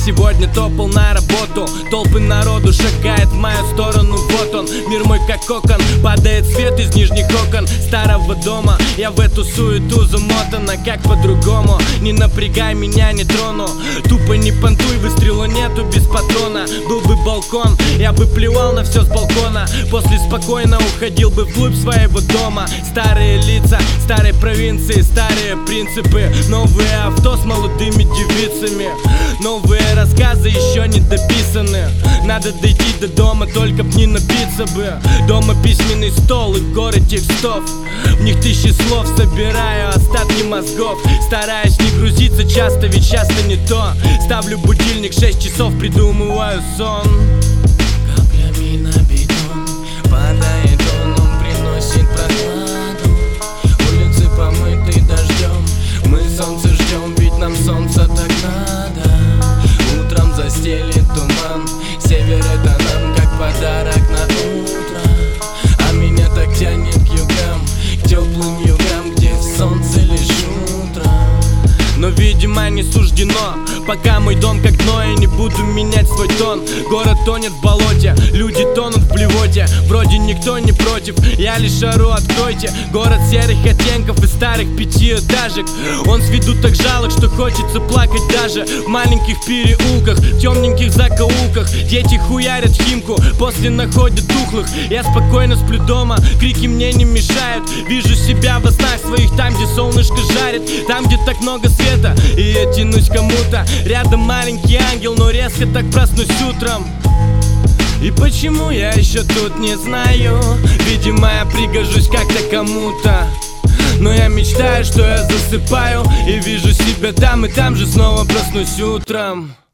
сегодня топал на работу. Толпы народу шагает в мою сторону. Вот он, мир мой как кокон. Падает свет из нижних окон старого дома. Я в эту суету замотана, как по-другому. Не напрягай, меня не трону. Тупо не понтуй, выстрела нету без патрона. Был бы балкон, я бы плевал на все с балкона. После спокойно уходил бы вглубь своего дома. Старые лица, старой провинции, старые принципы. Новые авто с молодыми девицами. Новые рассказы еще не дописаны. Надо дойти до дома, только б не напиться бы. Дома письменный стол и горы текстов. В них тысячи слов, собираю остатки мозгов. Стараюсь не грузиться часто, ведь часто не то. Ставлю будильник 6 часов, придумываю сон. Каплями на бетон падает он приносит прохладу. Улицы помыты дождем, мы солнце ждем, ведь нам солнце так надо. Утром застелит туман, север это нам как подарок на утро. А меня так тянет к югам, к теплым югам, где солнце лишь утро. Но, видимо, не суждено, пока мой дом как дно, я не буду менять свой тон. Город тонет в болоте, люди тонут в блевоте. Вроде никто не против, я лишь ору, откройте. Город серых оттенков и старых пятиэтажек. Он с виду так жалок, что хочется плакать даже. В маленьких переулках, в темненьких закоулках дети хуярят химку, после находят духлых. Я спокойно сплю дома, крики мне не мешают. Вижу себя во снах своих там, где солнышко жарит. Там, где так много света, и я тянусь к кому-то. Рядом маленький ангел, но резко так проснусь утром. И почему я еще тут не знаю? Видимо, я пригожусь как-то кому-то. Но я мечтаю, что я засыпаю и вижу себя там, и там же снова проснусь утром.